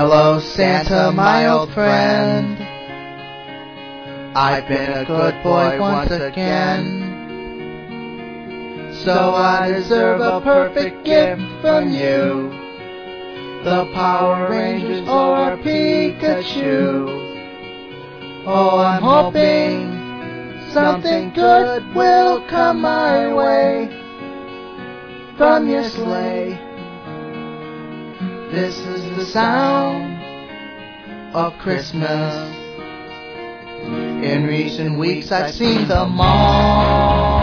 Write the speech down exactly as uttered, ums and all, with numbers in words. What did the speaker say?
Hello, Santa, my old friend. I've been a good boy once again, so I deserve a perfect gift from you. The Power Rangers or Pikachu. Oh, I'm hoping something good will come my way from your sleigh. This is the sound of Christmas. In recent weeks I've seen them all.